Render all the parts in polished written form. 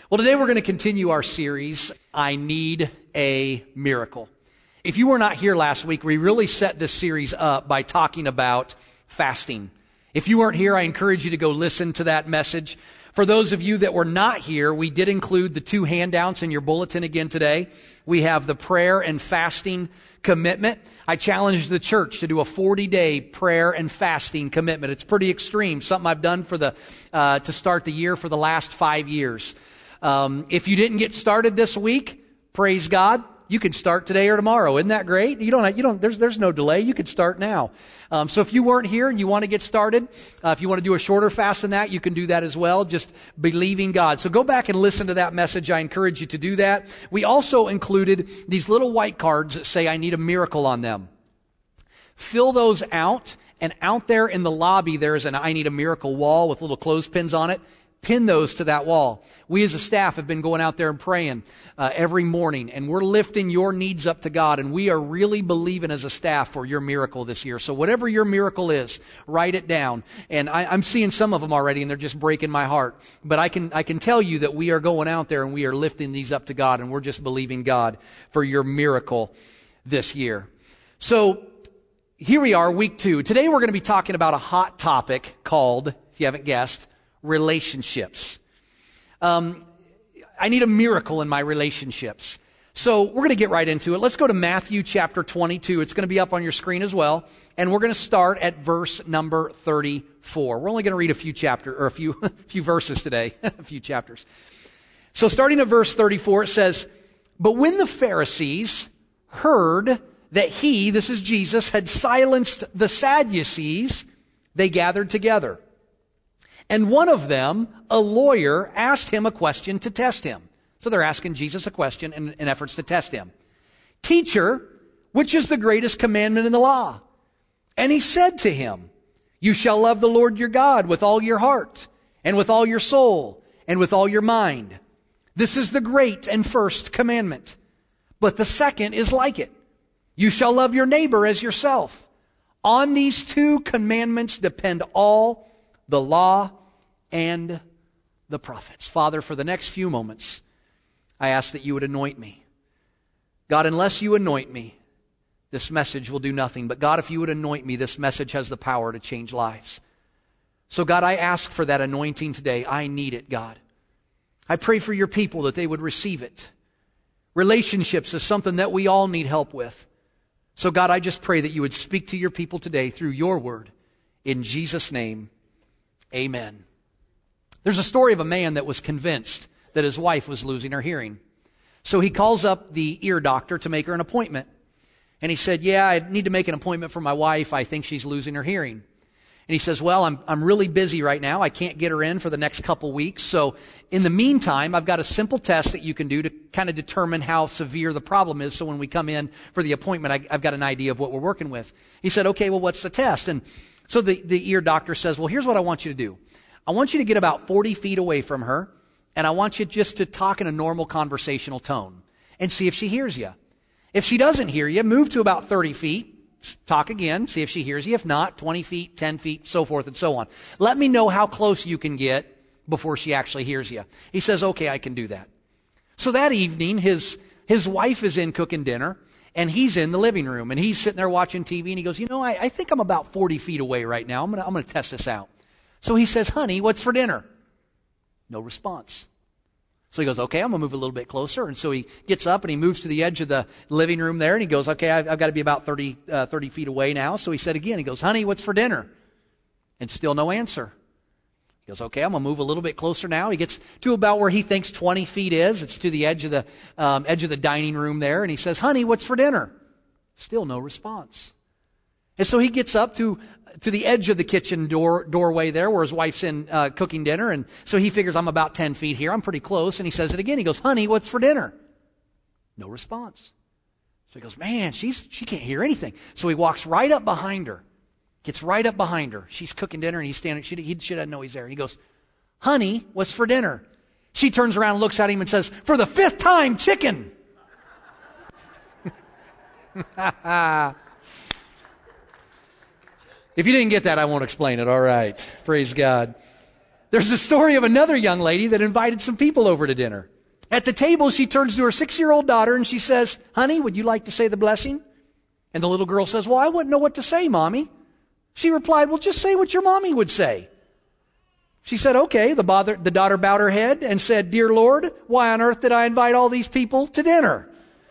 Well, today we're going to continue our series, I Need a Miracle. If you were not here last week, we really set this series up by talking about fasting. If you weren't here, I encourage you to go listen to that message. For those of you that were not here, we did include the two handouts in your bulletin again today. We have the prayer and fasting commitment. I challenged the church to do a 40-day prayer and fasting commitment. It's pretty extreme, something I've done for to start the year for the last 5 years. If you didn't get started this week, praise God. You can start today or tomorrow. Isn't that great? There's no delay. You could start now. So if you weren't here and you want to get started, if you want to do a shorter fast than that, you can do that as well. Just believing God. So go back and listen to that message. I encourage you to do that. We also included these little white cards that say, I need a miracle on them. Fill those out, and out there in the lobby, there's an I need a miracle wall with little clothespins on it. Pin those to that wall. We as a staff have been going out there and praying every morning, and we're lifting your needs up to God, and we are really believing as a staff for your miracle this year. So whatever your miracle is, write it down. And I'm seeing some of them already, and they're just breaking my heart. But I can tell you that we are going out there and we are lifting these up to God, and we're just believing God for your miracle this year. So here we are, week 2. Today we're going to be talking about a hot topic called, if you haven't guessed, relationships. I need a miracle in my relationships. So we're going to get right into it. Let's go to Matthew chapter 22. It's going to be up on your screen as well. And we're going to start at verse number 34. We're only going to read a few verses today, a few chapters. So starting at verse 34, it says, "But when the Pharisees heard that he," this is Jesus, "had silenced the Sadducees, they gathered together. And one of them, a lawyer, asked him a question to test him." So they're asking Jesus a question in efforts to test him. "Teacher, which is the greatest commandment in the law?" And he said to him, "You shall love the Lord your God with all your heart, and with all your soul, and with all your mind. This is the great and first commandment. But the second is like it. You shall love your neighbor as yourself. On these 2 commandments depend all the law and the prophets." Father, for the next few moments, I ask that you would anoint me. God, unless you anoint me, this message will do nothing. But God, if you would anoint me, this message has the power to change lives. So God, I ask for that anointing today. I need it, God. I pray for your people that they would receive it. Relationships is something that we all need help with. So God, I just pray that you would speak to your people today through your word. In Jesus' name, amen. There's a story of a man that was convinced that his wife was losing her hearing. So he calls up the ear doctor to make her an appointment. And he said, "Yeah, I need to make an appointment for my wife. I think she's losing her hearing." And he says, "Well, I'm really busy right now. I can't get her in for the next couple weeks. So in the meantime, I've got a simple test that you can do to kind of determine how severe the problem is. So when we come in for the appointment, I've got an idea of what we're working with." He said, "Okay, well, what's the test?" And so the ear doctor says, "Well, here's what I want you to do. I want you to get about 40 feet away from her, and I want you just to talk in a normal conversational tone and see if she hears you. If she doesn't hear you, move to about 30 feet, talk again, see if she hears you. If not, 20 feet, 10 feet, so forth and so on. Let me know how close you can get before she actually hears you." He says, "Okay, I can do that." So that evening, his wife is in cooking dinner, and he's in the living room, and he's sitting there watching TV, and he goes, I think I'm about 40 feet away right now. I'm going to test this out. So he says, "Honey, what's for dinner?" No response. So he goes, "Okay, I'm going to move a little bit closer." And so he gets up and he moves to the edge of the living room there, and he goes, "Okay, I've got to be about 30 feet away now." So he said again, he goes, "Honey, what's for dinner?" And still no answer. He goes, "Okay, I'm going to move a little bit closer now." He gets to about where he thinks 20 feet is. It's to the edge of the dining room there. And he says, "Honey, what's for dinner?" Still no response. And so he gets up to the edge of the kitchen doorway there where his wife's in cooking dinner. And so he figures, I'm about 10 feet here. I'm pretty close. And he says it again. He goes, "Honey, what's for dinner?" No response. So he goes, "Man, she can't hear anything." So he walks right up behind her. Gets right up behind her. She's cooking dinner and he's standing. She doesn't know he's there. And he goes, "Honey, what's for dinner?" She turns around and looks at him and says, "For the 5th time, chicken." If you didn't get that, I won't explain it. All right. Praise God. There's a story of another young lady that invited some people over to dinner. At the table, she turns to her 6-year-old daughter and she says, "Honey, would you like to say the blessing?" And the little girl says, "Well, I wouldn't know what to say, Mommy." She replied, "Well, just say what your mommy would say." She said, "Okay." The daughter bowed her head and said, "Dear Lord, why on earth did I invite all these people to dinner?"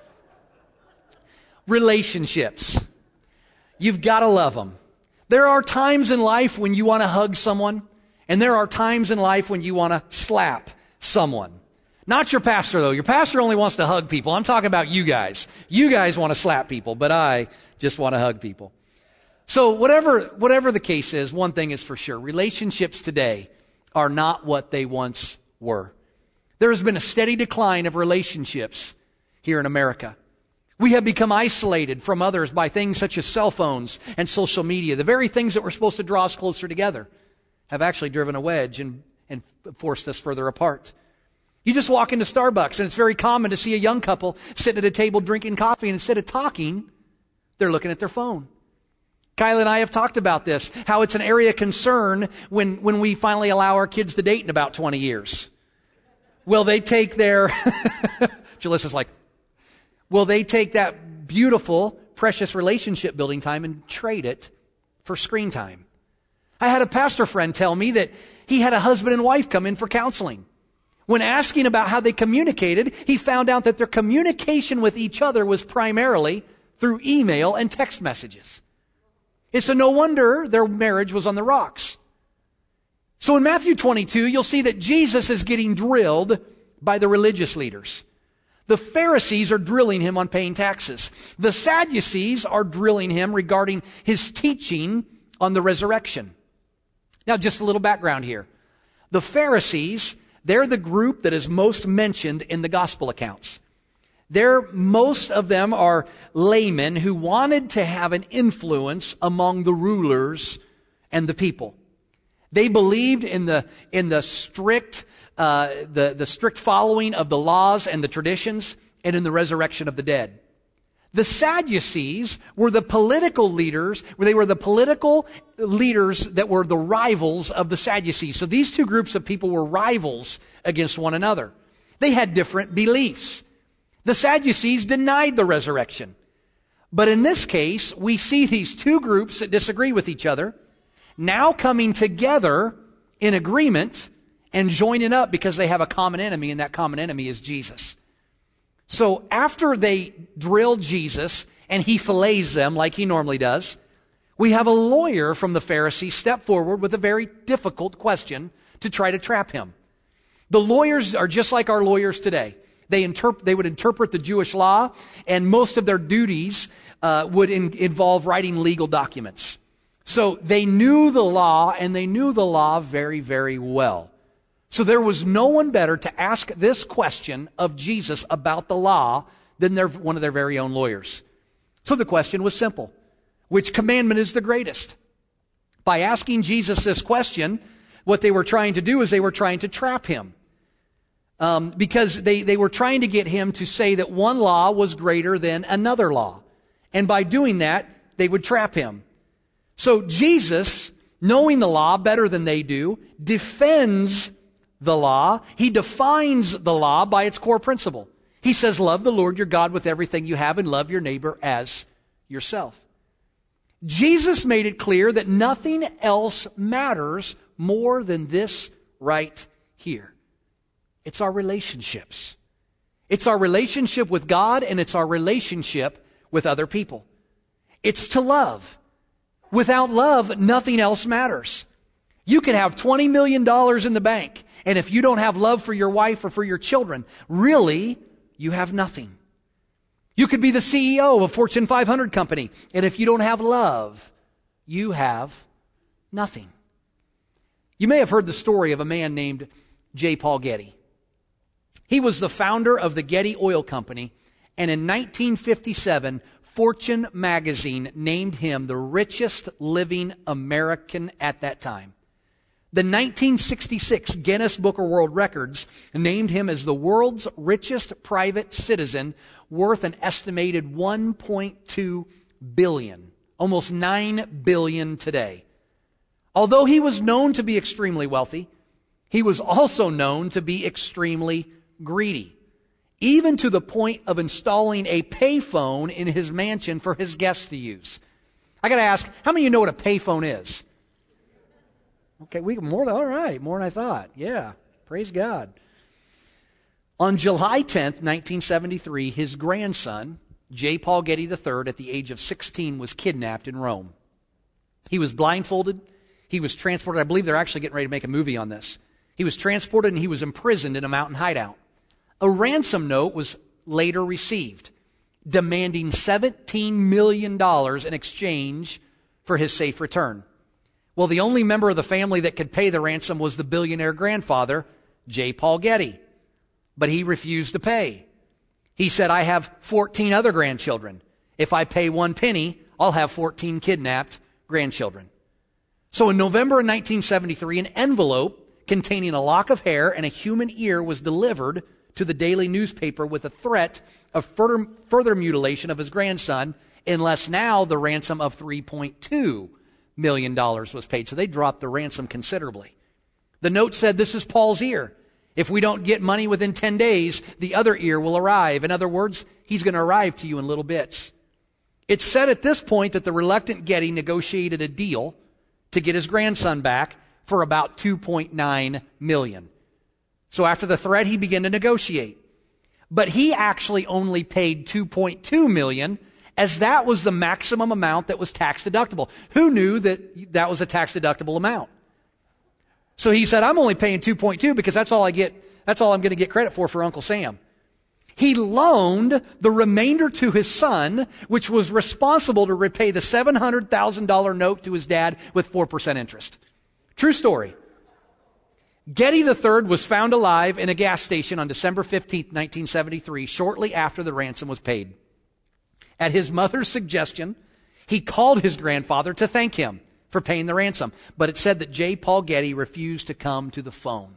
Relationships. You've got to love them. There are times in life when you want to hug someone, and there are times in life when you want to slap someone. Not your pastor, though. Your pastor only wants to hug people. I'm talking about you guys. You guys want to slap people, but I just want to hug people. So whatever the case is, one thing is for sure. Relationships today are not what they once were. There has been a steady decline of relationships here in America. We have become isolated from others by things such as cell phones and social media. The very things that were supposed to draw us closer together have actually driven a wedge and forced us further apart. You just walk into Starbucks and it's very common to see a young couple sitting at a table drinking coffee, and instead of talking, they're looking at their phone. Kyle and I have talked about this, how it's an area of concern when we finally allow our kids to date in about 20 years. Will they take their, Jalissa's like, will they take that beautiful, precious relationship building time and trade it for screen time? I had a pastor friend tell me that he had a husband and wife come in for counseling. When asking about how they communicated, he found out that their communication with each other was primarily through email and text messages. It's no wonder their marriage was on the rocks. So in Matthew 22, you'll see that Jesus is getting drilled by the religious leaders. The Pharisees are drilling him on paying taxes. The Sadducees are drilling him regarding his teaching on the resurrection. Now, just a little background here. The Pharisees, they're the group that is most mentioned in the gospel accounts. Most of them are laymen who wanted to have an influence among the rulers and the people. They believed in the strict following of the laws and the traditions, and in the resurrection of the dead. The Sadducees were the political leaders, they were the political leaders that were the rivals of the Sadducees. So these two groups of people were rivals against one another. They had different beliefs. The Sadducees denied the resurrection. But in this case, we see these two groups that disagree with each other now coming together in agreement and joining up because they have a common enemy, and that common enemy is Jesus. So after they drill Jesus and he fillets them like he normally does, we have a lawyer from the Pharisees step forward with a very difficult question to try to trap him. The lawyers are just like our lawyers today. They would interpret the Jewish law, and most of their duties would involve writing legal documents. So they knew the law, and they knew the law very, very well. So there was no one better to ask this question of Jesus about the law than one of their very own lawyers. So the question was simple. Which commandment is the greatest? By asking Jesus this question, what they were trying to do is they were trying to trap him. Because they were trying to get him to say that one law was greater than another law. And by doing that, they would trap him. So Jesus, knowing the law better than they do, defends the law. He defines the law by its core principle. He says, love the Lord your God with everything you have and love your neighbor as yourself. Jesus made it clear that nothing else matters more than this right here. It's our relationships. It's our relationship with God, and it's our relationship with other people. It's to love. Without love, nothing else matters. You can have $20 million in the bank, and if you don't have love for your wife or for your children, really, you have nothing. You could be the CEO of a Fortune 500 company, and if you don't have love, you have nothing. You may have heard the story of a man named J. Paul Getty. He was the founder of the Getty Oil Company, and in 1957, Fortune magazine named him the richest living American at that time. The 1966 Guinness Book of World Records named him as the world's richest private citizen, worth an estimated $1.2 billion, almost $9 billion today. Although he was known to be extremely wealthy, He was also known to be extremely greedy, even to the point of installing a payphone in his mansion for his guests to use. I got to ask, how many of you know what a payphone is? Okay, all right, more than I thought. Yeah, praise God. On July 10th, 1973, his grandson, J. Paul Getty III, at the age of 16, was kidnapped in Rome. He was blindfolded. He was transported. I believe they're actually getting ready to make a movie on this. He was transported and he was imprisoned in a mountain hideout. A ransom note was later received, demanding $17 million in exchange for his safe return. Well, the only member of the family that could pay the ransom was the billionaire grandfather, J. Paul Getty. But he refused to pay. He said, I have 14 other grandchildren. If I pay 1 penny, I'll have 14 kidnapped grandchildren. So in November of 1973, an envelope containing a lock of hair and a human ear was delivered to the daily newspaper with a threat of further mutilation of his grandson, unless now the ransom of $3.2 million was paid. So they dropped the ransom considerably. The note said, this is Paul's ear. If we don't get money within 10 days, the other ear will arrive. In other words, he's going to arrive to you in little bits. It's said at this point that the reluctant Getty negotiated a deal to get his grandson back for about $2.9 million. So after the threat, he began to negotiate. But he actually only paid $2.2 million, as that was the maximum amount that was tax deductible. Who knew that that was a tax deductible amount? So he said, I'm only paying 2.2 because that's all I'm going to get credit for Uncle Sam. He loaned the remainder to his son, which was responsible to repay the $700,000 note to his dad with 4% interest. True story. Getty III was found alive in a gas station on December 15th, 1973, shortly after the ransom was paid. At his mother's suggestion, he called his grandfather to thank him for paying the ransom. But it said that J. Paul Getty refused to come to the phone.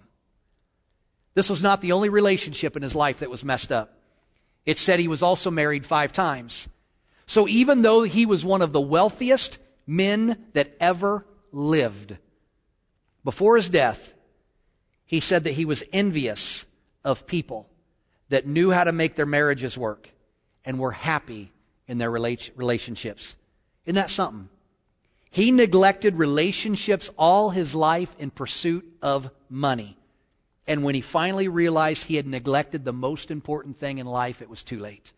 This was not the only relationship in his life that was messed up. It said he was also married 5 times. So even though he was one of the wealthiest men that ever lived, before his death, he said that he was envious of people that knew how to make their marriages work and were happy in their relationships. Isn't that something? He neglected relationships all his life in pursuit of money. And when he finally realized he had neglected the most important thing in life, it was too late.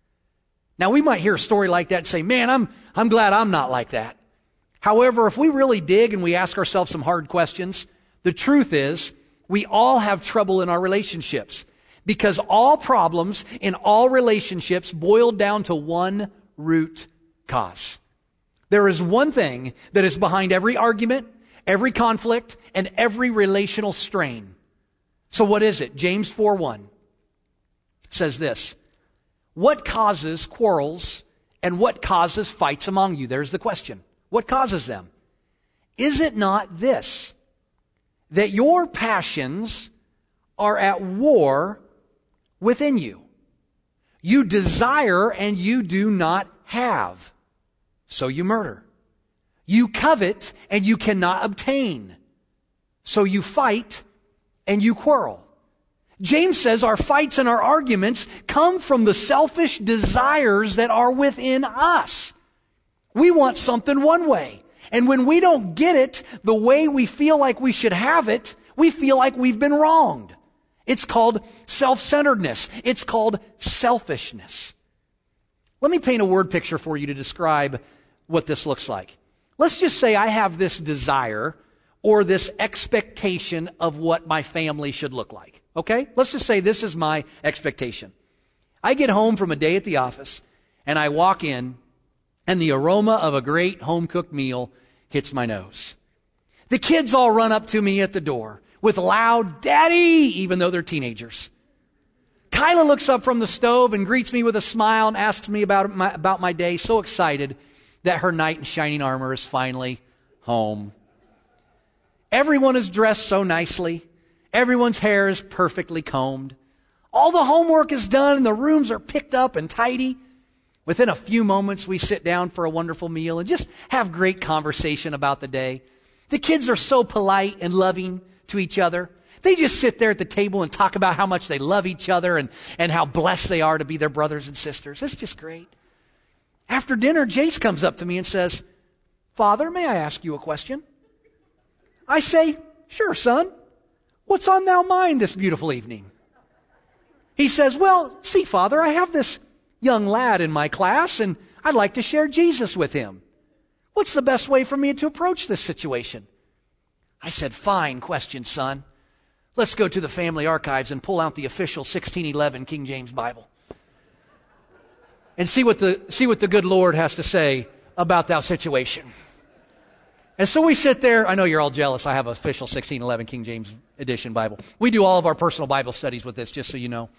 Now, we might hear a story like that and say, man, I'm glad I'm not like that. However, if we really dig and we ask ourselves some hard questions, the truth is we all have trouble in our relationships, because all problems in all relationships boil down to one root cause. There is one thing that is behind every argument, every conflict, and every relational strain. So what is it? James 4:1 says this: what causes quarrels and what causes fights among you? There's the question. What causes them? Is it not this, that your passions are at war within you? You desire and you do not have, so you murder. You covet and you cannot obtain, so you fight and you quarrel. James says our fights and our arguments come from the selfish desires that are within us. We want something one way, and when we don't get it the way we feel like we should have it, we feel like we've been wronged. It's called self-centeredness. It's called selfishness. Let me paint a word picture for you to describe what this looks like. Let's just say I have this desire or this expectation of what my family should look like. Okay? Let's just say this is my expectation. I get home from a day at the office and I walk in and the aroma of a great home-cooked meal hits my nose. The kids all run up to me at the door with loud, "Daddy," even though they're teenagers. Kyla looks up from the stove and greets me with a smile and asks me about my day, so excited that her knight in shining armor is finally home. Everyone is dressed so nicely. Everyone's hair is perfectly combed. All the homework is done and the rooms are picked up and tidy. Within a few moments, we sit down for a wonderful meal and just have great conversation about the day. The kids are so polite and loving to each other. They just sit there at the table and talk about how much they love each other and how blessed they are to be their brothers and sisters. It's just great. After dinner, Jace comes up to me and says, Father, may I ask you a question? I say, sure, son. What's on thou mind this beautiful evening? He says, well, see, Father, I have this young lad in my class, and I'd like to share Jesus with him. What's the best way for me to approach this situation? I said, fine question, son. Let's go to the family archives and pull out the official 1611 King James Bible and see what the good Lord has to say about that situation. And so we sit there. I know you're all jealous. I have an official 1611 King James Edition Bible. We do all of our personal Bible studies with this, just so you know.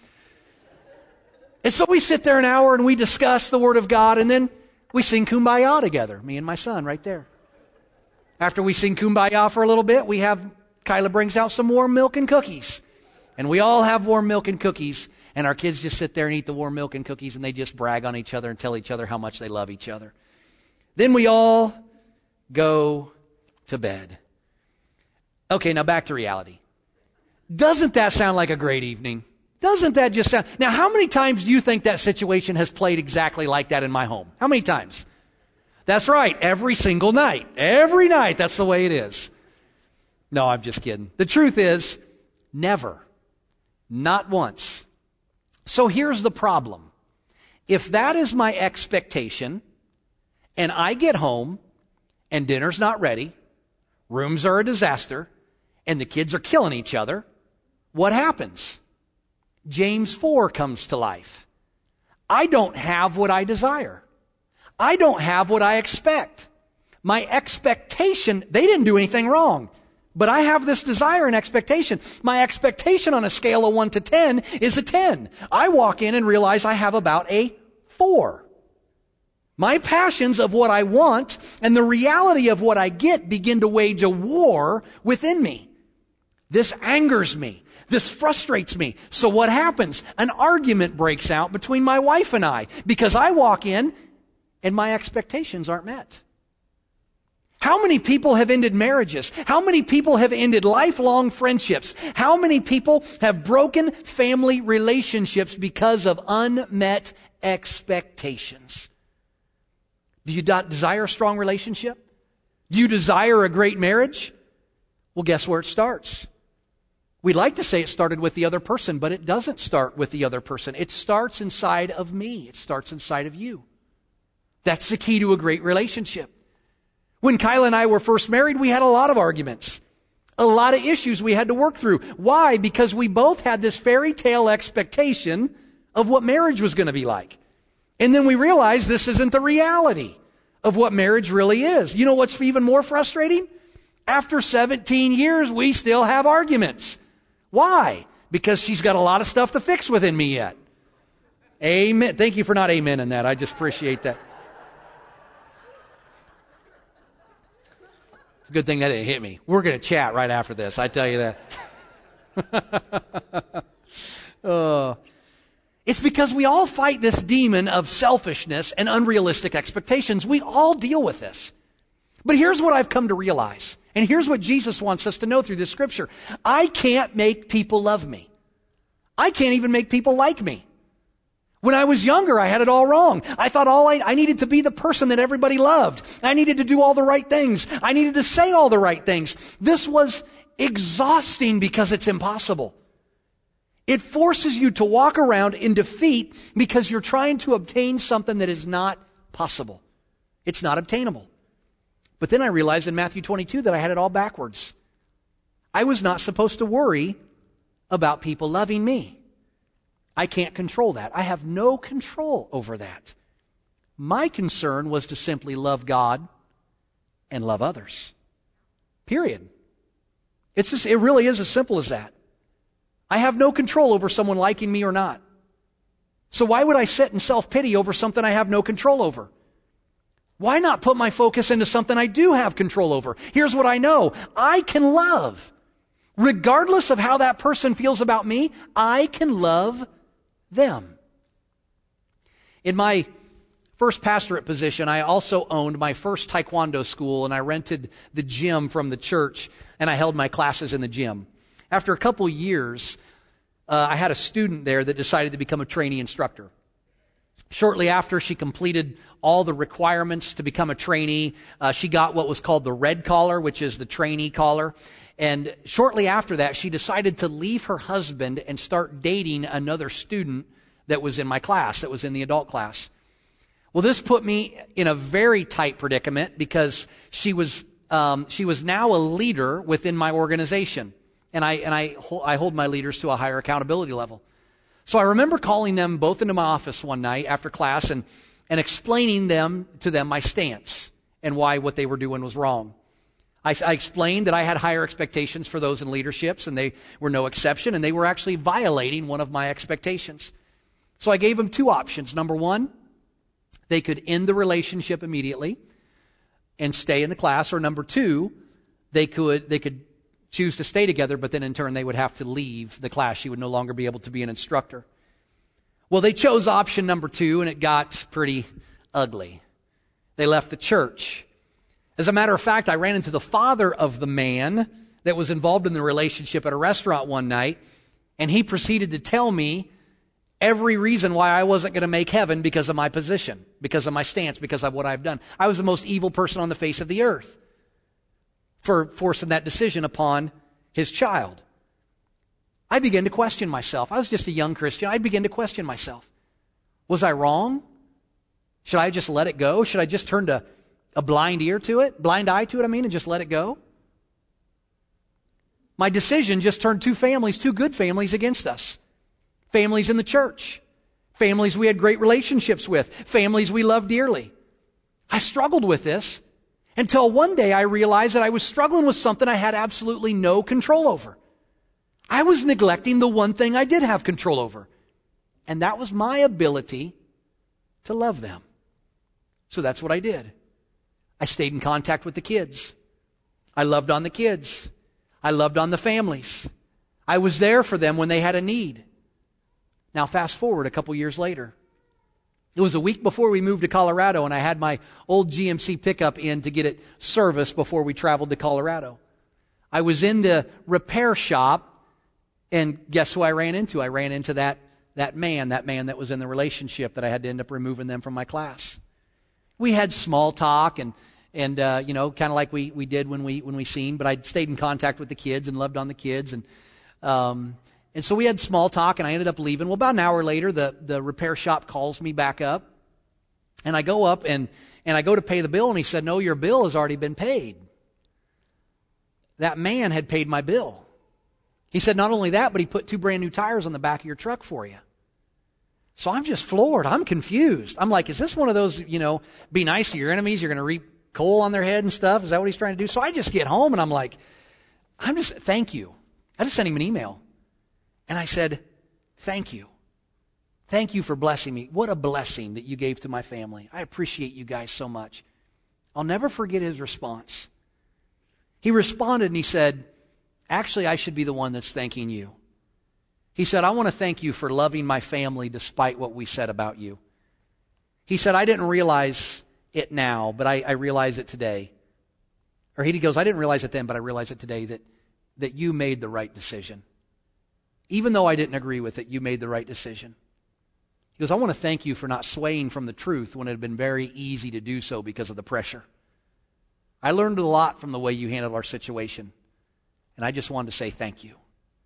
And so we sit there an hour and we discuss the Word of God, and then we sing Kumbaya together, me and my son right there. After we sing Kumbaya for a little bit, Kyla brings out some warm milk and cookies. And we all have warm milk and cookies, and our kids just sit there and eat the warm milk and cookies, and they just brag on each other and tell each other how much they love each other. Then we all go to bed. Okay, now back to reality. Doesn't that sound like a great evening? Doesn't that just sound... Now, how many times do you think that situation has played exactly like that in my home? How many times? That's right, every single night. Every night, that's the way it is. No, I'm just kidding. The truth is, never. Not once. So here's the problem. If that is my expectation, and I get home, and dinner's not ready, rooms are a disaster, and the kids are killing each other, what happens? James 4 comes to life. I don't have what I desire. I don't have what I expect. My expectation, they didn't do anything wrong, but I have this desire and expectation. My expectation on a scale of 1 to 10 is a 10. I walk in and realize I have about a 4. My passions of what I want and the reality of what I get begin to wage a war within me. This angers me. This frustrates me. So what happens? An argument breaks out between my wife and I because I walk in and my expectations aren't met. How many people have ended marriages? How many people have ended lifelong friendships? How many people have broken family relationships because of unmet expectations? Do you desire a strong relationship? Do you desire a great marriage? Well, guess where it starts? We'd like to say it started with the other person, but it doesn't start with the other person. It starts inside of me. It starts inside of you. That's the key to a great relationship. When Kyla and I were first married, we had a lot of arguments, a lot of issues we had to work through. Why? Because we both had this fairy tale expectation of what marriage was going to be like. And then we realized this isn't the reality of what marriage really is. You know what's even more frustrating? After 17 years, we still have arguments. Why? Because she's got a lot of stuff to fix within me yet. Amen. Thank you for not amening that. I just appreciate that. It's a good thing that didn't hit me. We're going to chat right after this. I tell you that. It's because we all fight this demon of selfishness and unrealistic expectations. We all deal with this. But here's what I've come to realize. And here's what Jesus wants us to know through this scripture. I can't make people love me. I can't even make people like me. When I was younger, I had it all wrong. I thought I needed to be the person that everybody loved. I needed to do all the right things. I needed to say all the right things. This was exhausting because it's impossible. It forces you to walk around in defeat because you're trying to obtain something that is not possible. It's not obtainable. But then I realized in Matthew 22 that I had it all backwards. I was not supposed to worry about people loving me. I can't control that. I have no control over that. My concern was to simply love God and love others. Period. It really is as simple as that. I have no control over someone liking me or not. So why would I sit in self-pity over something I have no control over? Why not put my focus into something I do have control over? Here's what I know. I can love. Regardless of how that person feels about me, I can love them. In my first pastorate position, I also owned my first taekwondo school, and I rented the gym from the church, and I held my classes in the gym. After a couple years, I had a student there that decided to become a trainee instructor. Shortly after she completed all the requirements to become a trainee, she got what was called the red collar, which is the trainee collar. And shortly after that, she decided to leave her husband and start dating another student that was in my class, that was in the adult class. Well, this put me in a very tight predicament because she was now a leader within my organization. And I hold my leaders to a higher accountability level. So I remember calling them both into my office one night after class and explaining to them my stance and why what they were doing was wrong. I explained that I had higher expectations for those in leaderships, and they were no exception, and they were actually violating one of my expectations. So I gave them two options. Number one, they could end the relationship immediately and stay in the class, or number two, they could choose to stay together, but then in turn they would have to leave the class. She would no longer be able to be an instructor. Well, they chose option number two, and it got pretty ugly. They left the church. As a matter of fact, I ran into the father of the man that was involved in the relationship at a restaurant one night, and he proceeded to tell me every reason why I wasn't going to make heaven because of my position, because of my stance, because of what I've done. I was the most evil person on the face of the earth for forcing that decision upon his child. I began to question myself. I was just a young Christian. I began to question myself. Was I wrong? Should I just let it go? Should I just turn a blind eye to it, and just let it go? My decision just turned two good families against us. Families in the church. Families we had great relationships with. Families we loved dearly. I struggled with this until one day I realized that I was struggling with something I had absolutely no control over. I was neglecting the one thing I did have control over, and that was my ability to love them. So that's what I did. I stayed in contact with the kids. I loved on the kids. I loved on the families. I was there for them when they had a need. Now fast forward a couple years later. It was a week before we moved to Colorado, and I had my old GMC pickup in to get it serviced before we traveled to Colorado. I was in the repair shop, and guess who I ran into? I ran into that man that was in the relationship that I had to end up removing them from my class. We had small talk and kind of like we did when we seen, but I stayed in contact with the kids and loved on the kids, and so we had small talk, and I ended up leaving. Well, about an hour later, the repair shop calls me back up, and I go up and I go to pay the bill, and he said, "No, your bill has already been paid." That man had paid my bill. He said, not only that, but he put 2 brand new tires on the back of your truck for you. So I'm just floored. I'm confused. I'm like, is this one of those, be nice to your enemies, you're going to reap coal on their head and stuff? Is that what he's trying to do? So I just get home and I'm like, thank you. I just sent him an email. And I said, thank you. Thank you for blessing me. What a blessing that you gave to my family. I appreciate you guys so much. I'll never forget his response. He responded and he said, actually, I should be the one that's thanking you. He said, I want to thank you for loving my family despite what we said about you. He said, I didn't realize it now, but I realize it today. Or he goes, I didn't realize it then, but I realize it today that you made the right decision. Even though I didn't agree with it, you made the right decision. He goes, I want to thank you for not swaying from the truth when it had been very easy to do so because of the pressure. I learned a lot from the way you handled our situation. And I just wanted to say thank you.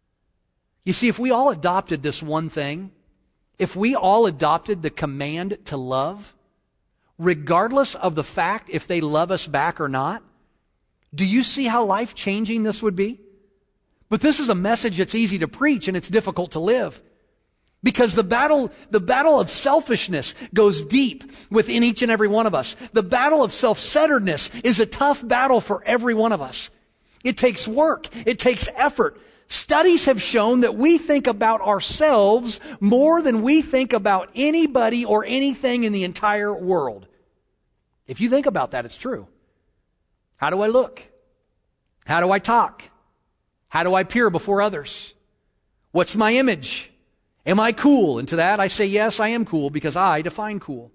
You see, if we all adopted this one thing, if we all adopted the command to love, regardless of the fact if they love us back or not, do you see how life-changing this would be? But this is a message that's easy to preach and it's difficult to live. Because the battle of selfishness goes deep within each and every one of us. The battle of self-centeredness is a tough battle for every one of us. It takes work. It takes effort. Studies have shown that we think about ourselves more than we think about anybody or anything in the entire world. If you think about that, it's true. How do I look? How do I talk? How do I appear before others? What's my image? Am I cool? And to that I say, yes, I am cool because I define cool.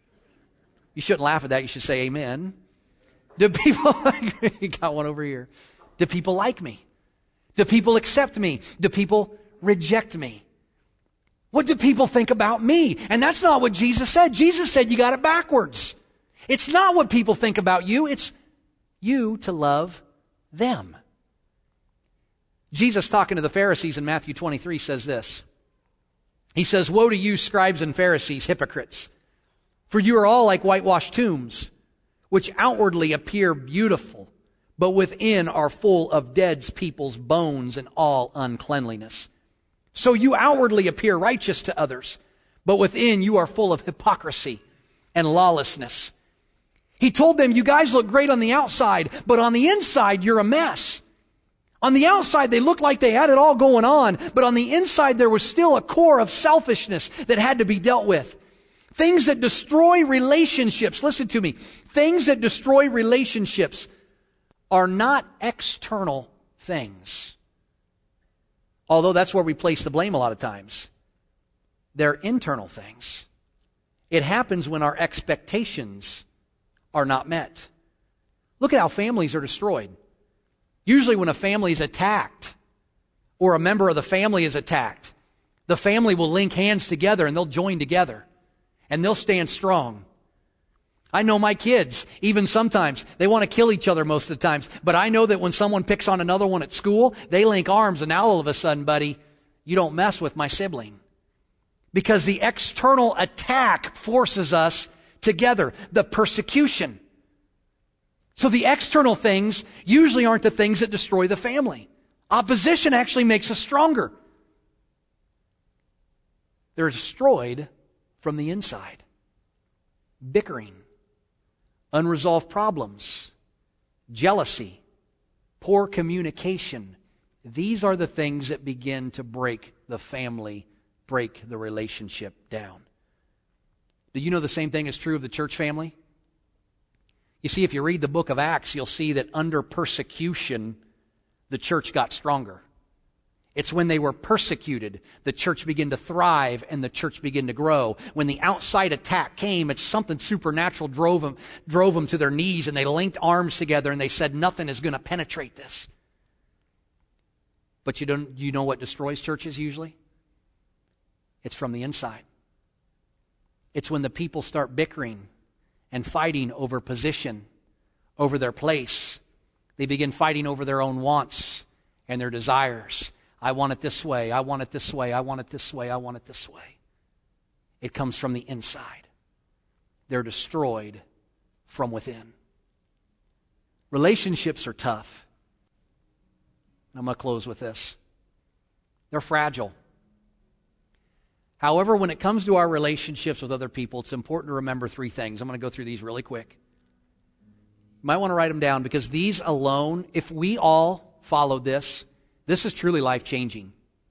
You shouldn't laugh at that. You should say amen. Do people like me? Got one over here. Do people like me? Do people accept me? Do people reject me? What do people think about me? And that's not what Jesus said. Jesus said you got it backwards. It's not what people think about you. It's you to love them. Jesus, talking to the Pharisees in Matthew 23, says this. He says, "Woe to you, scribes and Pharisees, hypocrites! For you are all like whitewashed tombs, which outwardly appear beautiful, but within are full of dead people's bones and all uncleanliness. So you outwardly appear righteous to others, but within you are full of hypocrisy and lawlessness." He told them, you guys look great on the outside, but on the inside you're a mess. On the outside they looked like they had it all going on, but on the inside there was still a core of selfishness that had to be dealt with. Things that destroy relationships, listen to me, things that destroy relationships are not external things. Although that's where we place the blame a lot of times. They're internal things. It happens when our expectations are not met. Look at how families are destroyed. Usually when a family is attacked or a member of the family is attacked, the family will link hands together and they'll join together and they'll stand strong. I know my kids, even sometimes, they want to kill each other most of the times. But I know that when someone picks on another one at school, they link arms and now all of a sudden, buddy, you don't mess with my sibling. Because the external attack forces us together. The persecution. So the external things usually aren't the things that destroy the family. Opposition actually makes us stronger. They're destroyed from the inside. Bickering. Unresolved problems, jealousy, poor communication. These are the things that begin to break the family, break the relationship down. Do you know the same thing is true of the church family? You see, if you read the book of Acts, you'll see that under persecution, the church got stronger. It's when they were persecuted, the church began to thrive and the church began to grow. When the outside attack came, it's something supernatural drove them to their knees, and they linked arms together and they said, nothing is going to penetrate this. But you know what destroys churches usually? It's from the inside. It's when the people start bickering and fighting over position, over their place. They begin fighting over their own wants and their desires. I want it this way, I want it this way, I want it this way, I want it this way. It comes from the inside. They're destroyed from within. Relationships are tough. I'm going to close with this. They're fragile. However, when it comes to our relationships with other people, it's important to remember three things. I'm going to go through these really quick. You might want to write them down because these alone, if we all followed this is truly life-changing.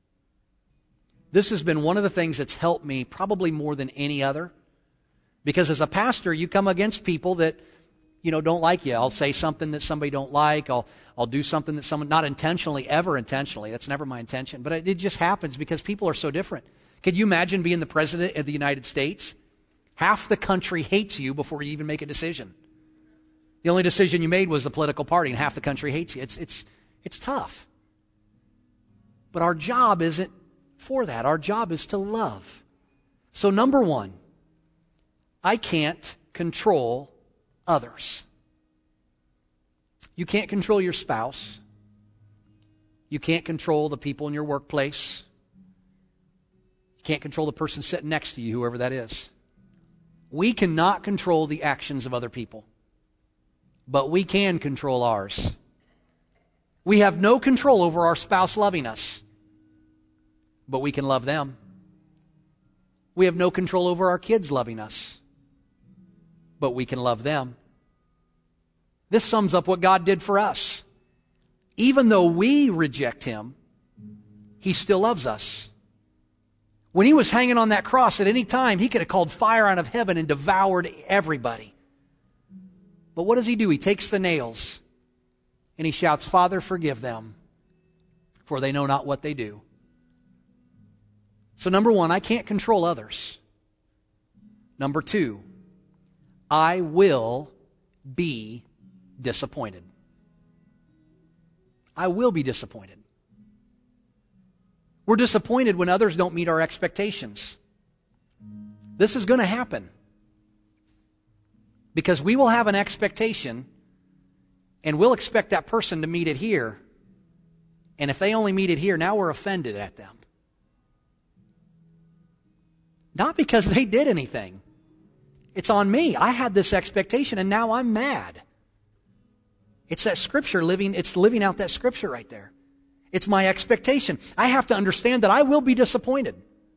This has been one of the things that's helped me probably more than any other. Because as a pastor, you come against people that, don't like you. I'll say something that somebody don't like. I'll do something that someone, not intentionally, ever intentionally. That's never my intention. But it just happens because people are so different. Could you imagine being the president of the United States? Half the country hates you before you even make a decision. The only decision you made was the political party, and half the country hates you. It's tough. But our job isn't for that. Our job is to love. So number one, I can't control others. You can't control your spouse. You can't control the people in your workplace. You can't control the person sitting next to you, whoever that is. We cannot control the actions of other people. But we can control ours. We have no control over our spouse loving us. But we can love them. We have no control over our kids loving us. But we can love them. This sums up what God did for us. Even though we reject Him, He still loves us. When He was hanging on that cross, at any time, He could have called fire out of heaven and devoured everybody. But what does He do? He takes the nails and He shouts, "Father, forgive them, for they know not what they do." So number one, I can't control others. Number two, I will be disappointed. I will be disappointed. We're disappointed when others don't meet our expectations. This is going to happen. Because we will have an expectation, and we'll expect that person to meet it here. And if they only meet it here, now we're offended at them. Not because they did anything. It's on me. I had this expectation, and now I'm mad. It's that scripture living out that scripture right there. It's my expectation. I have to understand that I will be disappointed.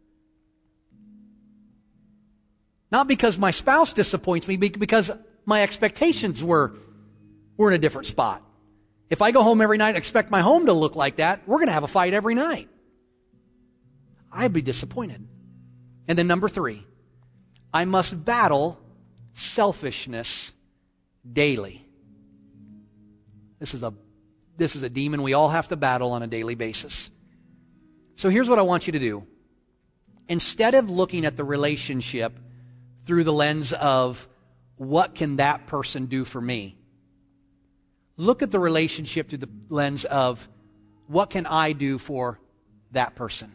Not because my spouse disappoints me, because my expectations were in a different spot. If I go home every night and expect my home to look like that, we're going to have a fight every night. I'd be disappointed. And then number 3, I must battle selfishness daily. This is a demon we all have to battle on a daily basis. So here's what I want you to do. Instead of looking at the relationship through the lens of what can that person do for me, look at the relationship through the lens of what can I do for that person.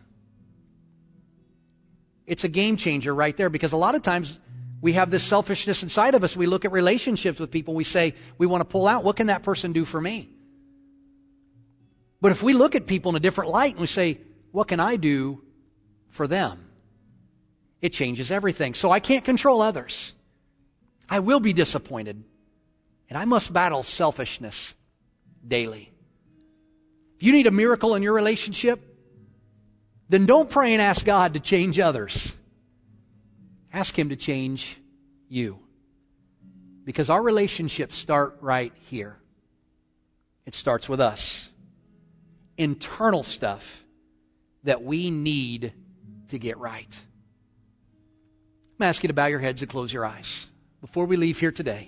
It's a game changer right there, because a lot of times we have this selfishness inside of us. We look at relationships with people. We say, we want to pull out. What can that person do for me? But if we look at people in a different light and we say, what can I do for them? It changes everything. So I can't control others. I will be disappointed. And I must battle selfishness daily. If you need a miracle in your relationship, then don't pray and ask God to change others. Ask Him to change you. Because our relationships start right here. It starts with us. Internal stuff that we need to get right. I'm going to ask you to bow your heads and close your eyes before we leave here today.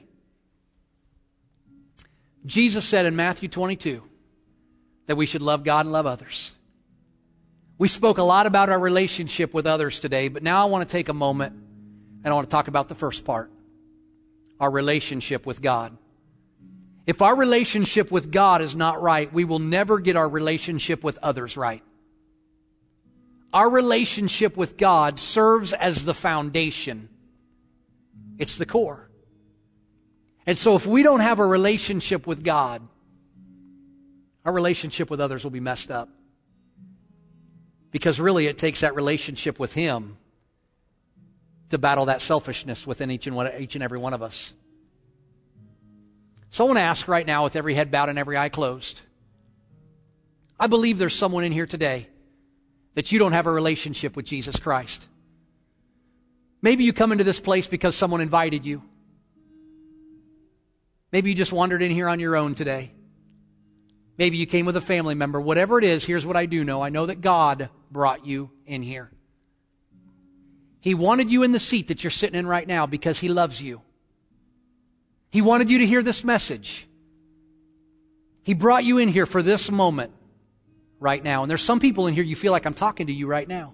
Jesus said in Matthew 22 that we should love God and love others. We spoke a lot about our relationship with others today, but now I want to take a moment and I want to talk about the first part, our relationship with God. If our relationship with God is not right, we will never get our relationship with others right. Our relationship with God serves as the foundation. It's the core. And so if we don't have a relationship with God, our relationship with others will be messed up. Because really it takes that relationship with Him to battle that selfishness within each and every one of us. So I want to ask right now, with every head bowed and every eye closed, I believe there's someone in here today that you don't have a relationship with Jesus Christ. Maybe you come into this place because someone invited you. Maybe you just wandered in here on your own today. Maybe you came with a family member. Whatever it is, here's what I do know. I know that God brought you in here. He wanted you in the seat that you're sitting in right now because He loves you. He wanted you to hear this message. He brought you in here for this moment right now. And there's some people in here you feel like I'm talking to you right now.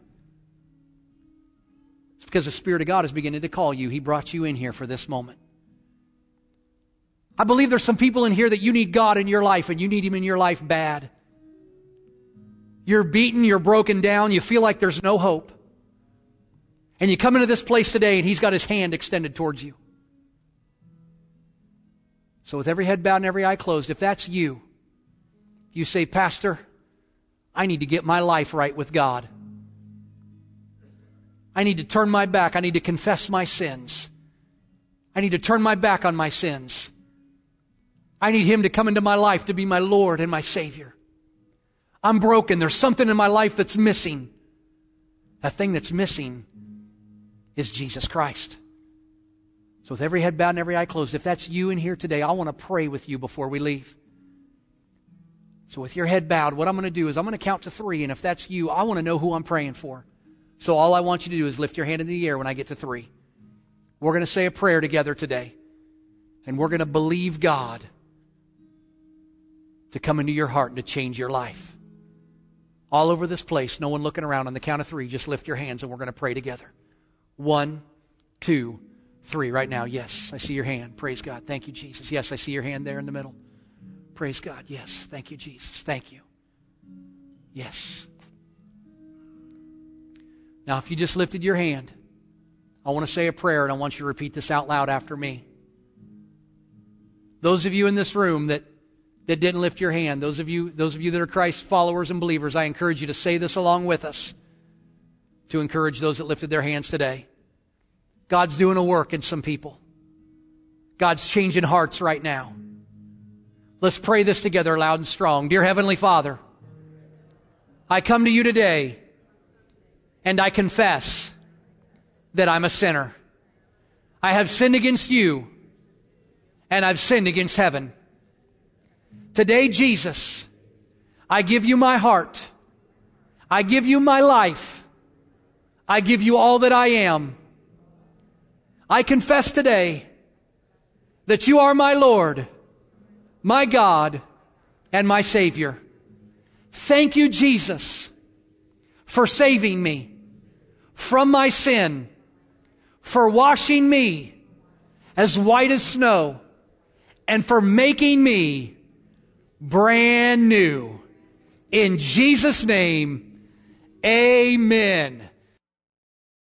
It's because the Spirit of God is beginning to call you. He brought you in here for this moment. I believe there's some people in here that you need God in your life, and you need Him in your life bad. You're beaten, you're broken down, you feel like there's no hope. And you come into this place today and He's got His hand extended towards you. So with every head bowed and every eye closed, if that's you, you say, Pastor, I need to get my life right with God. I need to turn my back. I need to confess my sins. I need to turn my back on my sins. I need Him to come into my life to be my Lord and my Savior. I'm broken. There's something in my life that's missing. That thing that's missing is Jesus Christ. So with every head bowed and every eye closed, if that's you in here today, I want to pray with you before we leave. So with your head bowed, what I'm going to do is I'm going to count to 3, and if that's you, I want to know who I'm praying for. So all I want you to do is lift your hand in the air when I get to 3. We're going to say a prayer together today, and we're going to believe God to come into your heart and to change your life. All over this place, no one looking around. On the count of 3, just lift your hands and we're going to pray together. 1, 2, 3. Right now, yes, I see your hand. Praise God. Thank you, Jesus. Yes, I see your hand there in the middle. Praise God. Yes, thank you, Jesus. Thank you. Yes. Now, if you just lifted your hand, I want to say a prayer, and I want you to repeat this out loud after me. Those of you in this room that didn't lift your hand, those of you that are Christ followers and believers, I encourage you to say this along with us to encourage those that lifted their hands today. God's doing a work in some people. God's changing hearts right now. Let's pray this together loud and strong. Dear Heavenly Father, I come to you today and I confess that I'm a sinner. I have sinned against you and I've sinned against heaven. Today, Jesus, I give you my heart. I give you my life. I give you all that I am. I confess today that you are my Lord, my God, and my Savior. Thank you, Jesus, for saving me from my sin, for washing me as white as snow, and for making me brand new. In Jesus' name, amen.